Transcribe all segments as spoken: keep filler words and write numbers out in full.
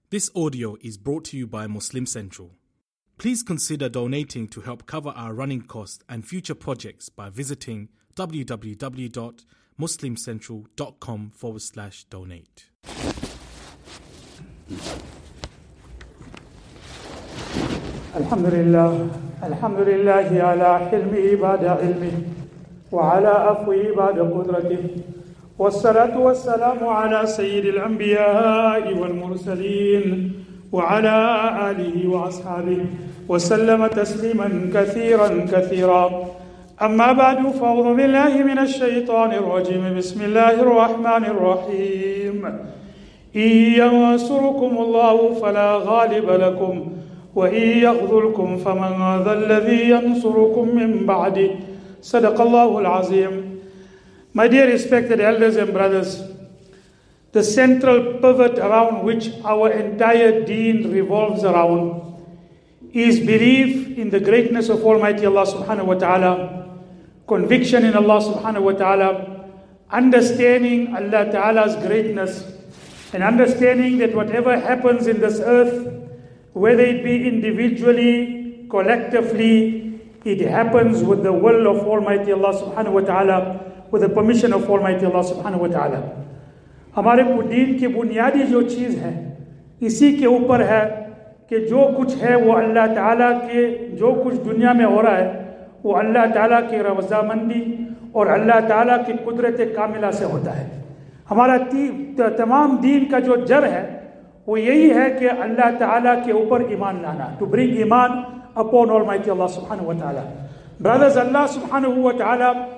This audio is brought to you by Muslim Central. Please consider donating to help cover our running costs and future projects by visiting www.muslimcentral.com forward slash donate. Alhamdulillah, Alhamdulillah ala hilmihi ba'da ilmihi wa ala afwihi ba'da qudratihi wassalatu wassalamu ala sayyidil anbiya'i wal mursalin wa ala alihi wa ashabihi wa sallama tasliman kathiran kathira. Amma ba'du, fa'udhu billahi minash shaytanir rajim. Bismillahir rahmanir rahim. In yansurukumullahu fala ghaliba lakum وَإِن يَخْذُلْكُمْ فَمَنْ ذَا الَّذِي يَنْصُرُكُمْ مِنْ بَعْدِهِ صَدَقَ اللَّهُ الْعَظِيمُ. My dear respected elders and brothers, the central pivot around which our entire deen revolves around is belief in the greatness of Almighty Allah subhanahu wa ta'ala, conviction in Allah subhanahu wa ta'ala, understanding Allah ta'ala's greatness, and understanding that whatever happens in this earth, whether it be individually, collectively, it happens with the will of Almighty Allah subhanahu wa ta'ala, with the permission of Almighty Allah subhanahu wa ta'ala. हमारे दीन की बुनियादी जो चीज़ है, इसी के ऊपर है कि जो कुछ है वो अल्लाह ताला के, जो कुछ दुनिया में हो रहा है वो अल्लाह ताला की रज़ामंदी और अल्लाह ताला की कुदरत कामिला से होता है. हमारा तमाम दीन का जो जड़ है वो यही है कि अल्लाह ताला के ऊपर ईमान लाना, to bring iman upon Almighty Allah subhanahu wa ta'ala. Brothers, Allah subhanahu wa ta'ala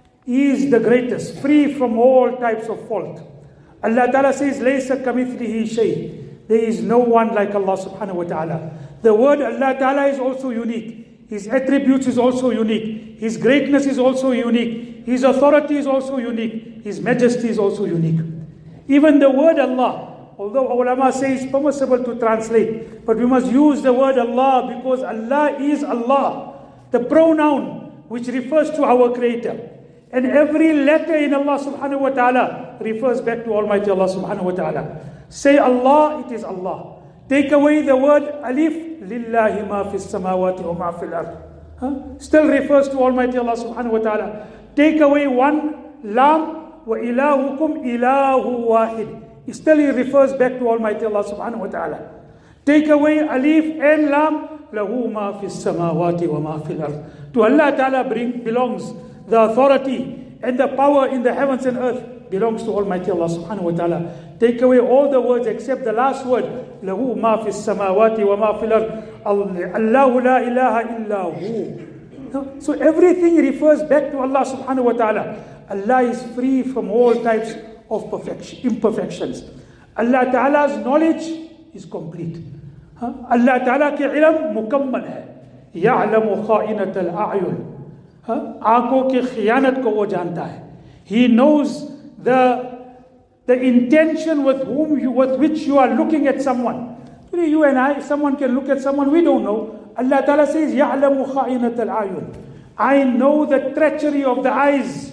is the greatest, free from all types of fault. Allah ta'ala says, لَيْسَ كَمِثْلِهِ شَيْءٍ. There is no one like Allah subhanahu wa ta'ala. The word Allah ta'ala is also unique. His attributes is also unique. His greatness is also unique. His authority is also unique. His majesty is also unique. Even the word Allah, although ulama say it's permissible to translate, but we must use the word Allah because Allah is Allah, the pronoun which refers to our Creator. And every letter in Allah subhanahu wa ta'ala refers back to Almighty Allah subhanahu wa ta'ala. Say Allah, it is Allah. Take away the word alif, lillahi ma fis samawati wa ma fil ard. Huh? Still refers to Almighty Allah subhanahu wa ta'ala. Take away one lam, wa ilahukum ilahu wahid. It still refers back to Almighty Allah subhanahu wa ta'ala. Take away alif and lam, lahu ma fis samawati wa ma fil ard. To Allah ta'ala bring, belongs the authority and the power in the heavens and earth belongs to Almighty Allah subhanahu wa ta'ala. Take away all the words except the last word, lahu ma fis samawati wa ma fil ard. Allahu la ilaha illa hu. So everything refers back to Allah subhanahu wa ta'ala. Allah is free from all types of perfection, imperfections. Allah Ta'ala's knowledge is complete. huh? Allah Ta'ala ke ilm mukammal hai. Ya'lamu kha'inat al-a'yun. Aankhon ki khiyanat ko wo janta hai. He knows the, the intention with whom you, with which you are looking at someone. Today you and I, someone can look at someone we don't know. Allah Ta'ala says, Ya'lamu kha'inat al-a'yun. I know the treachery of the eyes.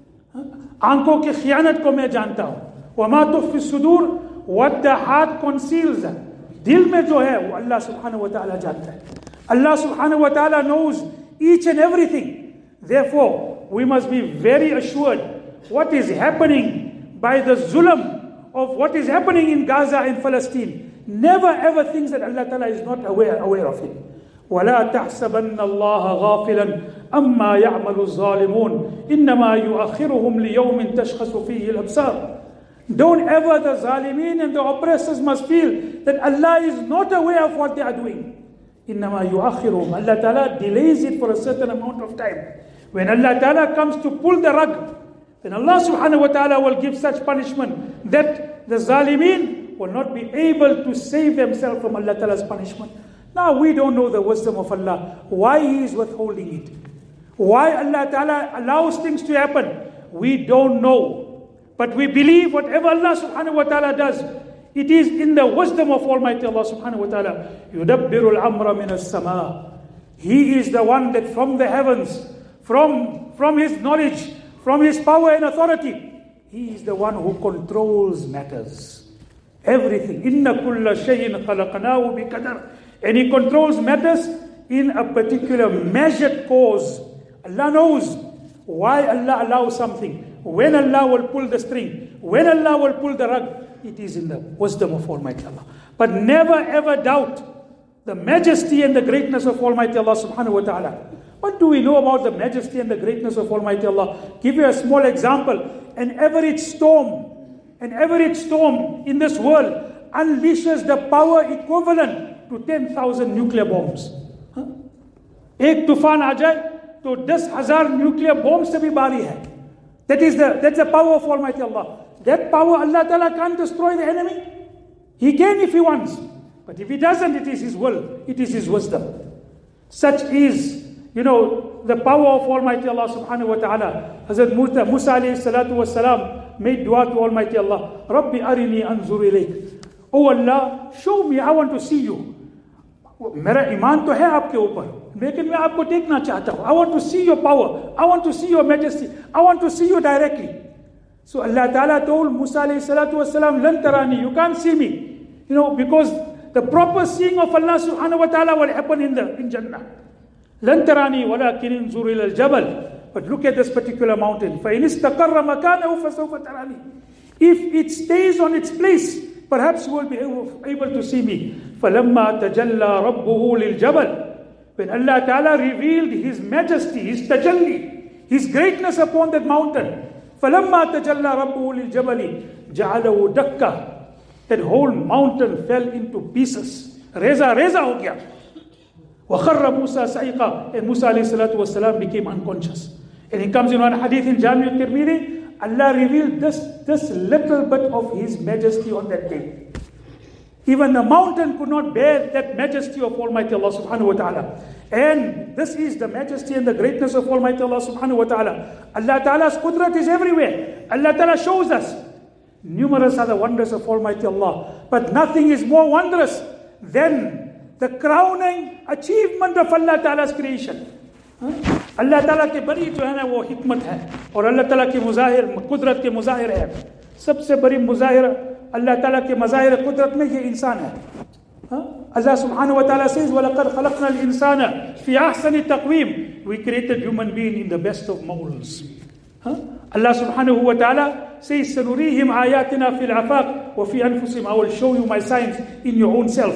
आंखों की खियानत को मैं जानता हूँ. वमा तुख्फी सुदूर, what the heart conceals, दिल में जो है वो अल्लाह सुब्हानहु व तआला जानता है. Allah subhanahu wa ta'ala knows each and everything. Therefore, we must be very assured what is happening by the zulm of what is happening in Gaza and Palestine. Never ever thinks that Allah Ta'ala is not aware, aware of it. وَلَا تَحْسَبَنَّ اللَّهَ غَافِلًا أَمَّا يَعْمَلُ الظَّالِمُونَ إِنَّمَا يُؤَخِّرُهُمْ لِيَوْمٍ تَشْخَصُ فِيهِ الْأَبْصَارُ. Don't ever the Zalimin and the oppressors must feel that Allah is not aware of what they are doing. إِنَّمَا يُؤَخِّرُهُمْ. Allah Ta'ala delays it for a certain amount of time. When Allah Ta'ala comes to pull the rug, then Allah Subhanahu wa Ta'ala will give such punishment that the Zalimin will not be able to save themselves from Allah Ta'ala's punishment. Now we don't know the wisdom of Allah, why He is withholding it, why Allah Ta'ala allows things to happen. We don't know, but we believe whatever Allah Subhanahu wa Ta'ala does, it is in the wisdom of Almighty Allah Subhanahu wa Ta'ala. يُدَبِّرُ الْأَمْرَ مِنَ السَّمَاءِ. He is the one that from the heavens, from, from His knowledge, from His power and authority, He is the one who controls matters. Everything. Inna kulla shayin khalaqnahu biqadar. And He controls matters in a particular measured cause. Allah knows why Allah allows something. When Allah will pull the string. When Allah will pull the rug. It is in the wisdom of Almighty Allah. But never ever doubt the majesty and the greatness of Almighty Allah subhanahu wa ta'ala. What do we know about the majesty and the greatness of Almighty Allah? Give you a small example. An average storm, an average storm in this world unleashes the power equivalent to ten thousand nuclear bombs. Huh? Ek tufan aa jaye, to ten thousand nuclear bombs se bhi bari hai. That is the, that's the power of Almighty Allah. That power, Allah Ta'ala can't destroy the enemy. He can if He wants. But if He doesn't, it is His will. It is His wisdom. Such is, you know, the power of Almighty Allah subhanahu wa ta'ala. Hazrat Musa, Musa alayhi salatu was salam made dua to Almighty Allah. Rabbi arini anzur ilayk. Oh Allah, show me, I want to see you. मेरा ईमान तो है आपके ऊपर, लेकिन मैं आपको देखना चाहता हूँ. I want to see your power. I want to see your majesty. I want to see you directly. So Allah Ta'ala told Musa alayhi salatu was salam, lan tarani, you can't see me. You know, because the proper seeing of Allah subhanahu wa ta'ala will happen in the in Jannah. Lan tarani walakin inzur ila al-jabal. But look at this particular mountain. فَإِنِ اسْتَقَرَّ مَكَانَهُ فَسَوْفَ تَرَانِي. If it stays on its place, perhaps you will be able to see me. فَلَمَّا تَجَلَّى رَبُّهُ لِلْجَبَلِ. When Allah Ta'ala revealed His majesty, His tajalli, His greatness upon that mountain. فَلَمَّا تَجَلَّى رَبُّهُ لِلْجَبَلِ جَعَلَهُ دَكَّةً. That whole mountain fell into pieces. Reza, reza ho gaya. وَخَرَّ Musa سَيْقًا. And Musa alayhi salatu was salam became unconscious. And it comes in one hadith in Jami al-Tirmidhi, Allah revealed this, this little bit of His majesty on that day. Even the mountain could not bear that majesty of Almighty Allah subhanahu wa ta'ala. And this is the majesty and the greatness of Almighty Allah subhanahu wa ta'ala. Allah Ta'ala's qudrat is everywhere. Allah Ta'ala shows us. Numerous are the wonders of Almighty Allah. But nothing is more wondrous than the crowning achievement of Allah Ta'ala's creation. Allah Ta'ala के बड़ी जो है ना वो हिकमत है और अल्लाह ताला के मुज़ाहिर कुदरत के मुज़ाहिर है. सबसे बड़ी मुज़ाहिर अल्लाह ताला के मज़ाहिर कुदरत में ये इंसान है. Allah subhanahu wa ta'ala says وَلَقَدْ خَلَقْنَا الْإِنسَانَ فِي أَحْسَنِ تَقْوِيمٍ. We created human being in the best of molds. Allah subhanahu wa ta'ala says سَنُرِيهِمْ آيَاتِنَا فِي الْعَفَاقِ وَفِي أَنفُسِهِمْ. I will show you my signs in your own self.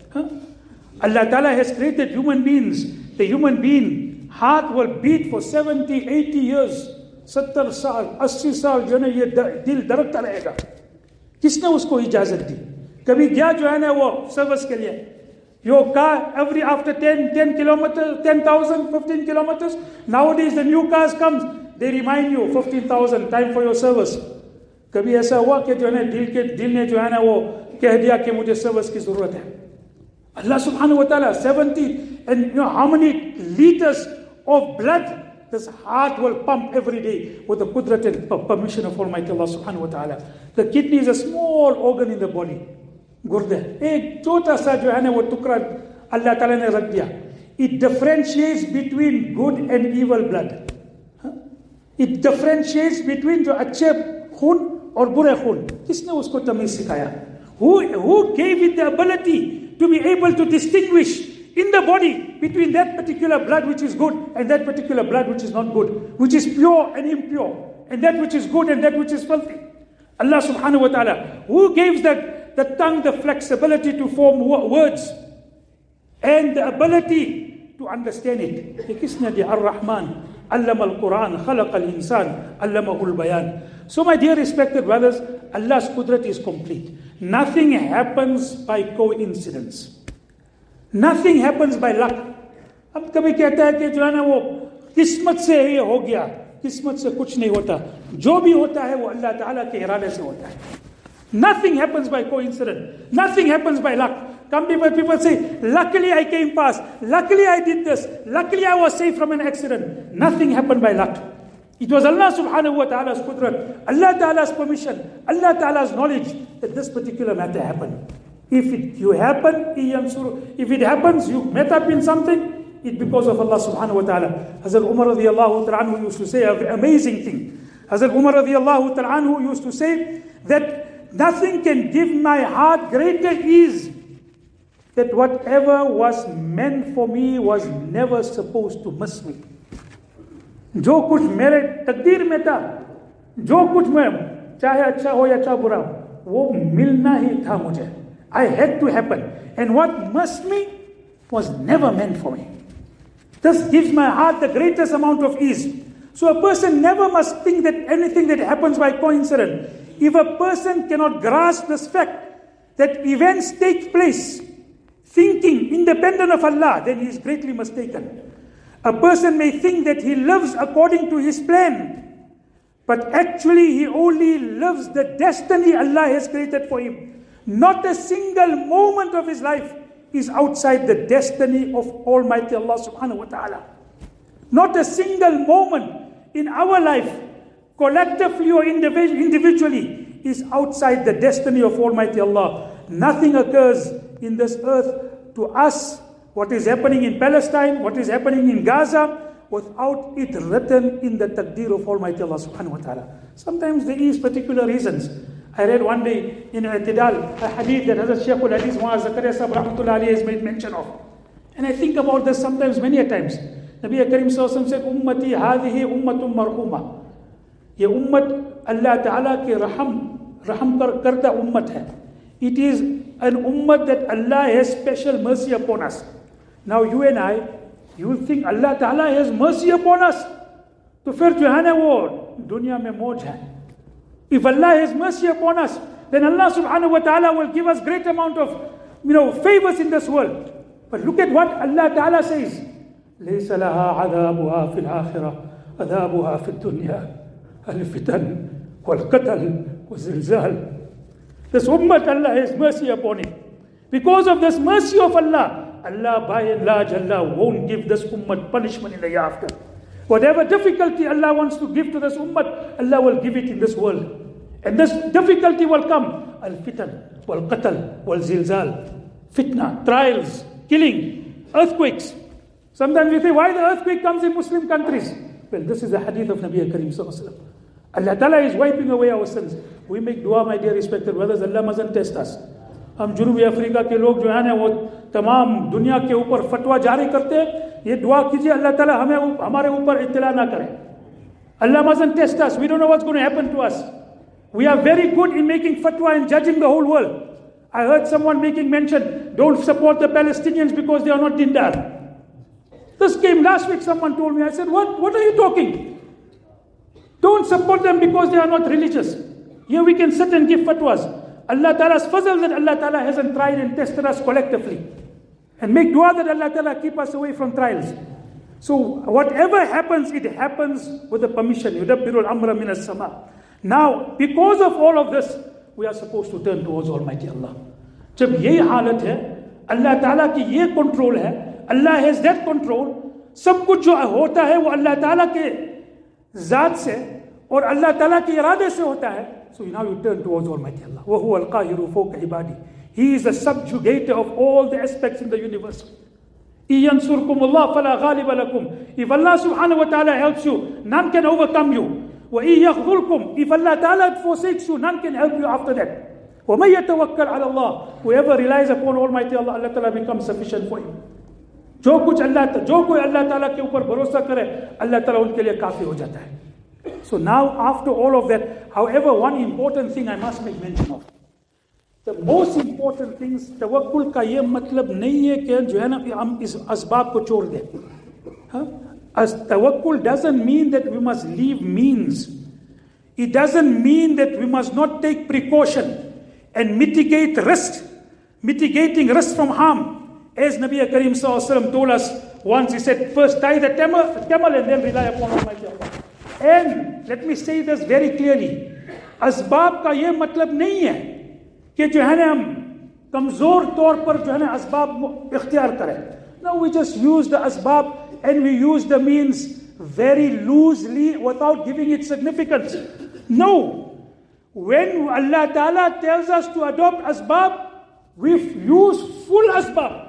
Allah Ta'ala has created human beings. The human being heart will beat for seventy, eighty years. सत्तर साल, अस्सी साल जो है ना ये दिल धड़कता रहेगा. किसने उसको इजाजत दी? कभी गया जो है ना वो सर्विस के लिए. Your car every after ten, ten kilometers, ten thousand, fifteen kilometers. Nowadays the new cars comes, they remind you fifteen thousand time for your service. कभी ऐसा हुआ कि जो है ना दिल के दिल ने जो है ना वो कह दिया कि मुझे सर्विस की जरूरत है. Allah subhanahu wa ta'ala, seventy, and you know how many liters of blood this heart will pump every day with the qudrat and permission of Almighty Allah subhanahu wa ta'ala. The kidney is a small organ in the body. Gurda. Ek chota sa jo hai na wo tukra Allah ta'ala ne rakh diya. It differentiates between good and evil blood. It differentiates between jo अच्छे खून और बुरे खून. किसने उसको तमीज सिखाया? Who, who gave it the ability to be able to distinguish in the body between that particular blood which is good and that particular blood which is not good, which is pure and impure, and that which is good and that which is filthy? Allah subhanahu wa ta'ala. Who gives that the tongue the flexibility to form words and the ability to understand it? Kisna di Ar-Rahman, Allama al-Quran, Khalaqa al-Insan, Allamahu al-Bayan. So my dear respected brothers, Allah's qudrat is complete. Nothing happens by coincidence. Nothing happens by luck. अब कभी कहता है कि जो है ना वो किस्मत से ये हो गया, किस्मत से कुछ नहीं होता. जो भी होता है वो अल्लाह ताला के इरादे से होता है. Nothing happens by coincidence. Nothing happens by luck. Some people, people say, luckily I came past. Luckily I did this. Luckily I was saved from an accident. Nothing happened by luck. It was Allah subhanahu wa ta'ala's qudrat, Allah ta'ala's permission, Allah ta'ala's knowledge that this particular matter happened. If it you happen, if it happens, you met up in something, it's because of Allah subhanahu wa ta'ala. Hazrat Umar radiallahu ta'ala anhu used to say an amazing thing. Hazrat Umar radiallahu ta'ala anhu used to say that nothing can give my heart greater ease that whatever was meant for me was never supposed to miss me. जो कुछ मेरे तकदीर में था, जो कुछ मैं चाहे अच्छा हो या चाहे बुरा हो, वो मिलना ही था मुझे. I had to happen. And what missed me was never meant for me. This gives my heart the greatest amount of ease. So a person never must think that anything that happens by coincidence. If a person cannot grasp this fact that events take place thinking independent of Allah, then he is greatly mistaken. A person may think that he lives according to his plan, but actually he only lives the destiny Allah has created for him. Not a single moment of his life is outside the destiny of Almighty Allah subhanahu wa ta'ala. Not a single moment in our life, collectively or individually, is outside the destiny of Almighty Allah. Nothing occurs in this earth to us, what is happening in Palestine, what is happening in Gaza, without it written in the taqdeer of Almighty Allah subhanahu wa ta'ala. Sometimes there is particular reasons. I read one day in I'tidal a hadith that Hazrat Shaykh al-Hadith Muaz Zakaria Sahib Rahmatullah Alayhi has made mention of. And I think about this sometimes, many a times. Nabi Karim Sallallahu Alaihi Wasallam said, Ummati hadhihi ummatun marhuma. Ye ummat Allah Ta'ala ke raham, raham kar, karta ummat hai. It is an ummat that Allah has special mercy upon us. Now you and I, you will think Allah Ta'ala has mercy upon us. To fir jo hai na wo dunya mein moj hai. If Allah has mercy upon us, then Allah subhanahu wa ta'ala will give us great amount of, you know, favors in this world. But look at what Allah Ta'ala says. لَيْسَ لَهَا عَذَابُهَا فِي الْآخِرَةِ عَذَابُهَا فِي الدُّنْيَا الْفِتَنِ وَالْقَتَلِ وَالزِّلْزَالِ. This ummah, Allah has mercy upon it. Because of this mercy of Allah, Allah by and large, Allah won't give this ummah punishment in the hereafter. Whatever difficulty Allah wants to give to this ummah, Allah will give it in this world. And this difficulty will come. Al-fitan, wal-qatal, wal-zilzal. Fitna, trials, killing, earthquakes. Sometimes we say, why the earthquake comes in Muslim countries? Well, this is the hadith of Nabi Karim Sallallahu Alaihi Wasallam. Allah Ta'ala is wiping away our sins. We make dua, my dear respected brothers, Allah mustn't test us. हम जुनूबी Africa के लोग जो है ना वो तमाम दुनिया के ऊपर फतवा जारी करते हैं, ये दुआ कीजिए अल्लाह ताला हमें हमारे ऊपर इत्तला ना करे. Allah mustn't test us. We don't know what's going to happen to us. We are very good in making fatwa and judging the whole world. I heard someone making mention, don't support the Palestinians because they are not dindar. This came last week, someone told me. I said, what, what are you talking? Don't support them because they are not religious. Here we can sit and give fatwas. Allah Ta'ala's fazl that Allah Ta'ala hasn't tried and tested us collectively. And make dua that Allah Ta'ala keep us away from trials. So whatever happens, it happens with the permission. يُدَبِّرُ الْأَمْرَ مِنَ السَّمَاءِ. Now, because of all of this, we are supposed to turn towards Almighty Allah. जब ये हालत है, Allah Ta'ala की ये control है, Allah has that control, सब कुछ जो होता है वो Allah Ta'ala के ज़ात से और Allah Ta'ala के इरादे से होता है. So now you turn towards Almighty Allah. وَهُوَ الْقَاهِرُ فَوْقَ عِبَادِهِ. He is the subjugator of all the aspects in the universe. إِيَنْصُرْكُمُ اللَّهُ فَلَا غَالِبَ لَكُمْ. If Allah subhanahu wa ta'ala helps you, none can overcome you. وَإِن يَخْذُلْكُمْ. If Allah ta'ala forsakes you, none can help you after that. وَمَن يَتَوَكَّلْ عَلَى اللَّهِ. Whoever relies upon Almighty Allah, Allah ta'ala becomes sufficient for him. जो कुछ अल्लाह जो कोई अल्लाह ताला के ऊपर भरोसा करे, अल्लाह ताला उनके लिए काफी हो जाता है. So now, after all of that, however, one important thing I must make mention of. The most important things, तवक्कुल का ये मतलब नहीं है कि जो है ना हम इस असबाब को छोड़ दें. As tawakkul doesn't mean that we must leave means. It doesn't mean that we must not take precaution and mitigate risk, mitigating risk from harm. As Nabi Karim Sallallahu Alaihi Wasallam told us once, he said, first tie the camel, camel and then rely upon Almighty Allah. And let me say this very clearly. असबाब का ये मतलब नहीं है कि जो है ना हम कमजोर तौर पर जो है ना असबाब इख्तियार करें. No, we just use the asbab and we use the means very loosely without giving it significance. No. When Allah Ta'ala tells us to adopt asbab, we use full asbab.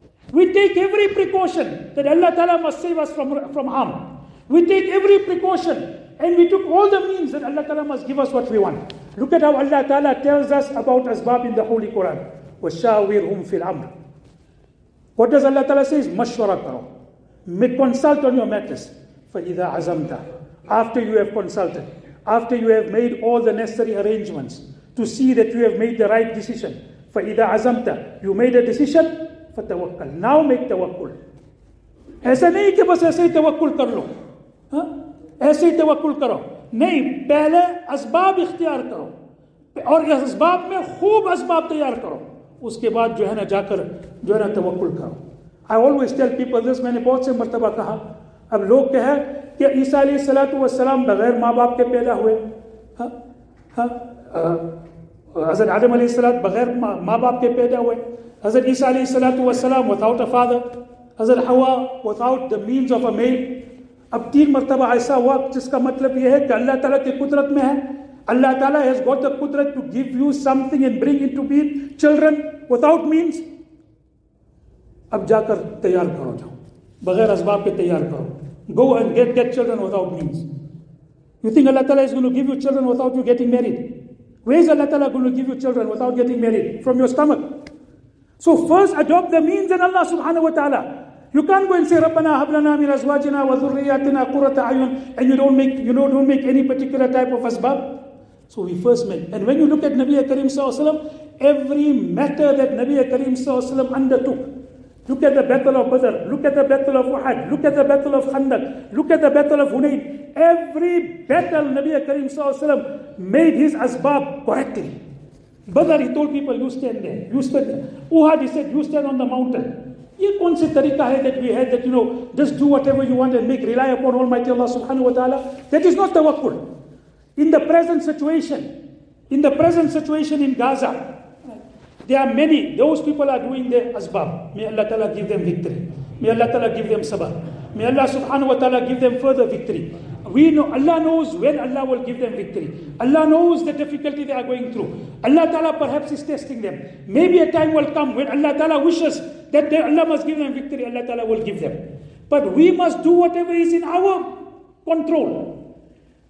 We take every precaution that Allah Ta'ala must save us from, from harm. We take every precaution and we took all the means that Allah Ta'ala must give us what we want. Look at how Allah Ta'ala tells us about asbab in the Holy Quran. وَشَاوِرْهُمْ فِي الْأَمْرِ. What does Allah Ta'ala say? مَشْوَرَ karo. Make consult on your matters. فَإِذَا عَزَمْتَ. After you have consulted, after you have made all the necessary arrangements to see that you have made the right decision. فَإِذَا عَزَمْتَ. You made a decision. فَتَوَكَّل. Now make tawakkul. ऐसा नहीं कि बस ऐसे ही तवक्कुल कर लो, हाँ? ऐसे ही तवक्कुल करो नहीं, पहले असबाब इख्तियार करो और इस असबाब में खूब असबाब तैयार करो, उसके बाद जो है ना जाकर जो है ना तवक्कुल करो. I always tell people this, मैंने बहुत से मरतबा कहा. अब लोग कहे कि ईसा अलैहिस्सलातु वस्सलाम बगैर माँ बाप के पैदा हुए, हाँ हाँ हज़रत आदम अलैहिस्सलाम बगैर माँ बाप के पैदा हुए, हज़रत ईसा अलैहिस्सलातु वस्सलाम without a father, Hazrat Hawa without the means of a male. अब तीन मरतबा ऐसा हुआ जिसका मतलब यह है कि अल्लाह ताला की कुदरत में है. Allah Ta'ala has got the qudrat to give you something and bring it to be children without means. अब जाकर तैयार करो, जाओ बगैर असबाब के तैयार करो. Go and get get children without means. You think Allah Ta'ala is going to give you children without you getting married? Where is Allah Ta'ala going to give you children without getting married? From your stomach. So first adopt the means in Allah Subhanahu wa Ta'ala. You can't go and say Rabbana hab lana min azwajina wa dhurriyyatina qurrata a'yun and you don't make you know don't make any particular type of asbab. So we first make. And when you look at Nabi Karim Sallallahu Alaihi Wasallam, every matter that Nabi Karim Sallallahu Alaihi Wasallam undertook. Look at the battle of Badr, look at the battle of Uhud, look at the battle of Khandaq, look at the battle of Hunayn. Every battle Nabi Karim Sallallahu Alaihi Wasallam made his asbab correctly. Badr, he told people, you stand there, you stand there. Uhud, he said, you stand on the mountain. ये कौन से तरीका है that we had that you know just do whatever you want and make rely upon Almighty Allah Subhanahu wa Taala? That is not tawakkul. In the present situation, in the present situation in Gaza, there are many, those people are doing their asbab. May Allah Ta'ala give them victory. May Allah Ta'ala give them sabr. May Allah Subhanahu wa Ta'ala give them further victory. We know, Allah knows when Allah will give them victory. Allah knows the difficulty they are going through. Allah Ta'ala perhaps is testing them. Maybe a time will come when Allah Ta'ala wishes that they, Allah must give them victory. Allah Ta'ala will give them. But we must do whatever is in our control.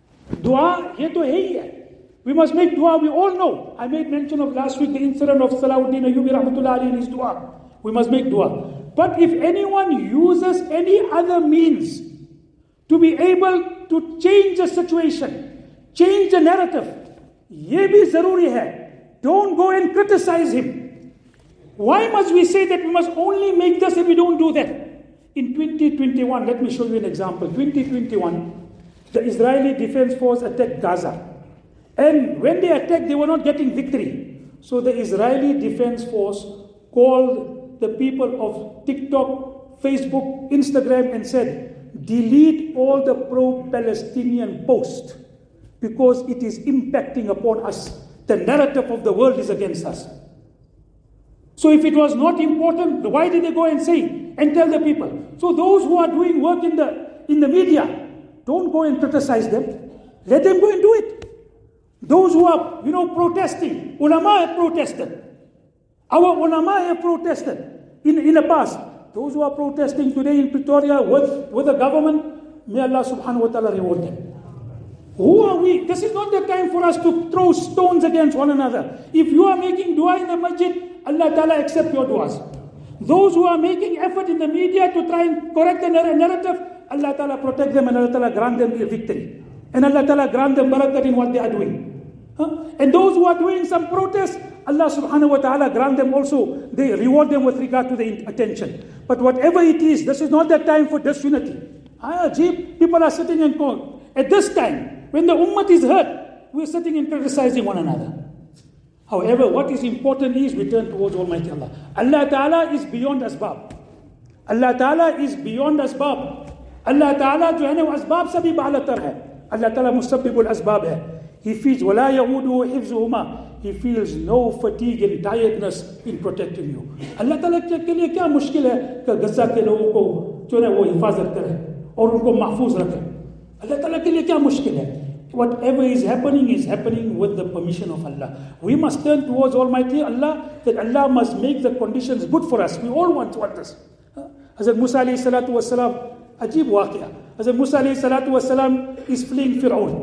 Dua, ye to hai hai. We must make dua. We all know. I made mention of last week the incident of Salahuddin Ayyubi Rahmatullah Ali in his dua. We must make dua. But if anyone uses any other means to be able to change the situation, change the narrative, ye bhi zaruri hai. Don't go and criticize him. Why must we say that we must only make this if we don't do that? In twenty twenty-one, let me show you an example. twenty twenty-one, the Israeli Defense Force attacked Gaza. And when they attacked, they were not getting victory. So the Israeli Defense Force called the people of TikTok, Facebook, Instagram and said, delete all the pro-Palestinian posts because it is impacting upon us. The narrative of the world is against us. So if it was not important, why did they go and say and tell the people? So those who are doing work in the in the media, don't go and criticize them. Let them go and do it. Those who are, you know, protesting, ulama have protested. Our ulama have protested in, in the past. Those who are protesting today in Pretoria with, with the government, may Allah subhanahu wa ta'ala reward them. Who are we? This is not the time for us to throw stones against one another. If you are making dua in the masjid, Allah ta'ala accept your duas. Those who are making effort in the media to try and correct the narrative, Allah ta'ala protect them and Allah ta'ala grant them victory. And Allah ta'ala grant them barakat in what they are doing. Huh? And those who are doing some protest, Allah subhanahu wa ta'ala grant them also, they reward them with regard to the attention. But whatever it is, this is not the time for disunity. Ah, Ajib, people are sitting and calling. At this time, when the ummah is hurt, we are sitting and criticizing one another. However, what is important is we turn towards Almighty Allah. Allah ta'ala is beyond asbab. Allah ta'ala is beyond asbab. Allah ta'ala jo hai na asbab se bhi ba'alatar hai. Allah ta'ala musabbibul asbab hai. He feels wala ya'uduhu hifzuhuma. He feels no fatigue and tiredness in protecting you. Allah Ta'ala के लिए क्या मुश्किल है कि गज़ा के लोगों को जो है वो हिफाजत करे और उनको महफूज रखे. Allah Ta'ala के लिए क्या मुश्किल है? Whatever is happening is happening with the permission of Allah. We must turn towards Almighty Allah, that Allah must make the conditions good for us. We all want, want this. Hazrat Musa alayhi salatu was salam, ajib waqia. Hazrat Musa alayhi salatu was salam is fleeing Fir'aun.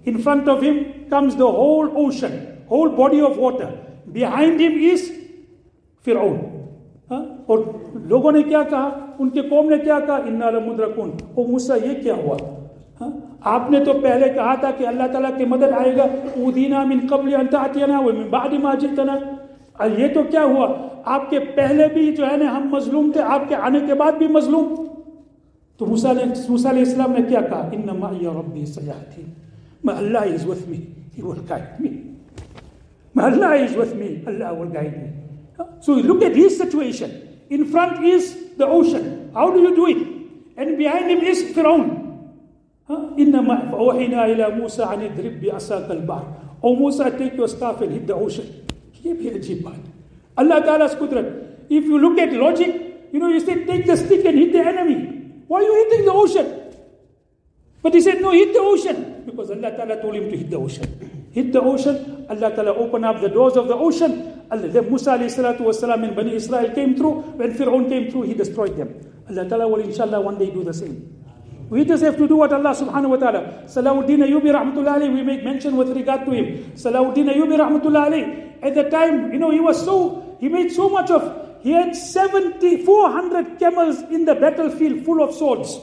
In front of him comes the whole ocean, whole body of water. Behind him is Fir'aun. और लोगों ने क्या कहा, उनके कौम ने क्या कहा, इन्ना लमुद्रकून, ओ मूसा ये क्या हुआ? हा? आपने तो पहले कहा था कि अल्लाह ताला की मदद आएगा, उदीना मिन क़ब्ल अन तातियना व मिन बादि मा जितना। और ये तो क्या हुआ, आपके पहले भी जो है ना हम मजलूम थे, आपके आने के बाद भी मजलूम। तो मूसा ने मूसा अलैहिस्सलाम ने क्या कहा, इन्ना माइया रब्बी सयहदीन, Allah is with me, he will guide me, Allah is with me, Allah will guide me. So look at his situation. In front is the ocean. How do you do it? And behind him is Fir'aun. إِنَّمَا فَأَوْحِنَا إِلَى مُوسَى عَنِ اضْرِبْ بِعَصَاكَ الْبَحْرَ. Oh Musa, take your staff and hit the ocean. ये भी अजीब बात. Allah Ta'ala's qudrat. If you look at logic, you know, you say take the stick and hit the enemy. Why are you hitting the ocean? But he said no, hit the ocean. Because Allah Ta'ala told him to hit the ocean. Hit the ocean, Allah Ta'ala opened up the doors of the ocean. Allah, then Musa alayhi salatu wasalam and Bani Israel came through. When Fir'aun came through, he destroyed them. Allah Ta'ala will inshallah one day do the same. We just have to do what Allah subhanahu wa ta'ala. Salahuddin Ayyubi rahmatullah alayhi, we make mention with regard to him. Salahuddin Ayyubi rahmatullah alayhi, at the time, you know, he was so, he made so much of, he had seventy-four hundred camels in the battlefield full of swords.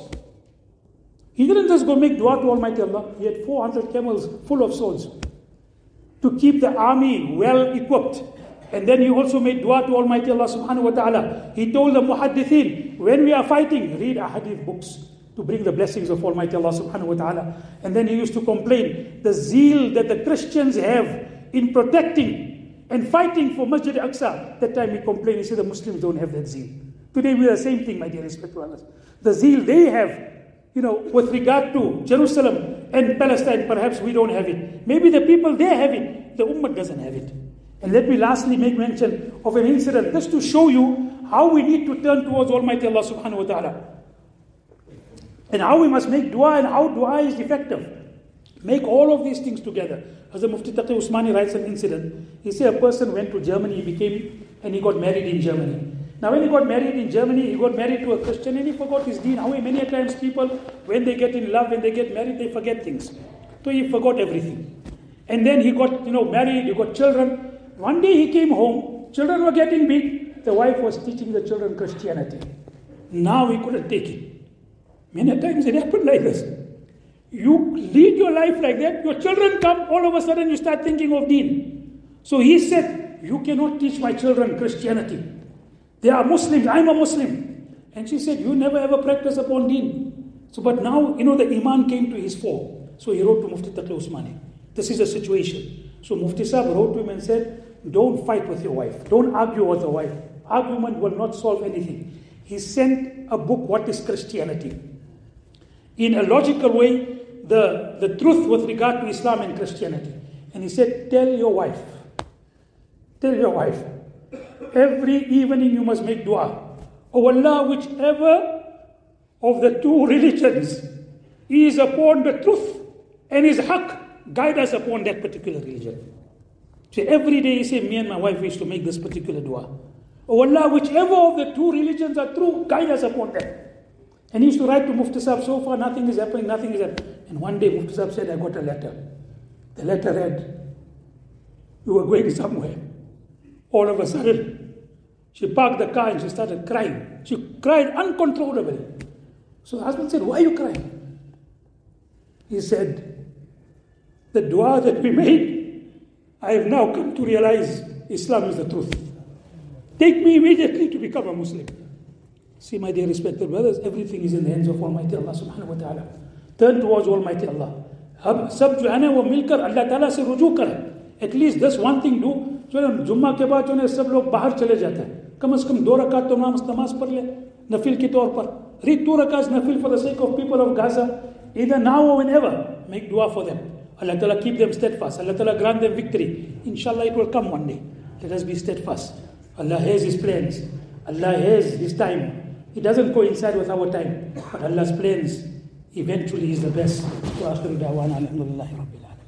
He didn't just go make dua to Almighty Allah. He had four hundred camels full of swords to keep the army well equipped. And then he also made dua to Almighty Allah subhanahu wa ta'ala. He told the muhaddithin, when we are fighting, read ahadith books to bring the blessings of Almighty Allah subhanahu wa ta'ala. And then he used to complain, the zeal that the Christians have in protecting and fighting for Masjid Aqsa. That time he complained, he said the Muslims don't have that zeal. Today we are the same thing, my dear respectful Allah. The zeal they have, you know, with regard to Jerusalem and Palestine, perhaps we don't have it. Maybe the people there have it, the Ummah doesn't have it. And let me lastly make mention of an incident, just to show you how we need to turn towards Almighty Allah subhanahu wa ta'ala. And how we must make dua and how dua is effective. Make all of these things together. As the Mufti Taqi Usmani writes an incident, he said a person went to Germany, he became, and he got married in Germany. Now when he got married in Germany, he got married to a Christian and he forgot his deen. How many times people, when they get in love, when they get married, they forget things. So he forgot everything. And then he got, you know, married, he got children. One day he came home, children were getting big, the wife was teaching the children Christianity. Now he couldn't take it. Many times it happened like this. You lead your life like that, your children come, all of a sudden you start thinking of deen. So he said, you cannot teach my children Christianity. They are Muslims, I'm a Muslim. And she said, you never ever practice upon deen. So but now, you know, the iman came to his fore. So he wrote to Mufti Taqi Usmani, this is the situation. So Mufti Sahib wrote to him and said, don't fight with your wife. Don't argue with your wife. Argument will not solve anything. He sent a book, What is Christianity? In a logical way, the, the truth with regard to Islam and Christianity. And he said, tell your wife, tell your wife, every evening you must make dua. Oh Allah, whichever of the two religions is upon the truth and is haqq, guide us upon that particular religion. So every day he said, me and my wife used to make this particular dua. Oh Allah, whichever of the two religions are true, guide us upon that. And he used to write to Mufti Sahib, so far nothing is happening, nothing is happening. And one day Mufti Sahib said, I got a letter. The letter read, we were going somewhere. All of a sudden, she parked the car and she started crying. She cried uncontrollably. So the husband said, why are you crying? He said, the dua that we made, I have now come to realize Islam is the truth. Take me immediately to become a Muslim. See, my dear respected brothers, everything is in the hands of Almighty Allah subhanahu wa ta'ala. Turn towards Almighty Allah. सब जो है ना वो मिलकर अल्लाह ताला से रुजू करें. At least this one thing do. जो है जुम्मा के बाद जो है सब लोग बाहर चले जाते हैं. कम से कम दो रकात तो नमाज नमाज पढ़ ले नफिल के तौर पर. Read two rakats nafil for the sake of people of Gaza. Either now or whenever. Make dua for them. Allah Ta'ala keep them steadfast. Allah Ta'ala grant them victory. Inshallah it will come one day. Let us be steadfast. Allah has His plans. Allah has His time. It doesn't coincide with our time. But Allah's plans eventually is the best. Wa akhiru da'wana alhamdulillahi rabbil alamin.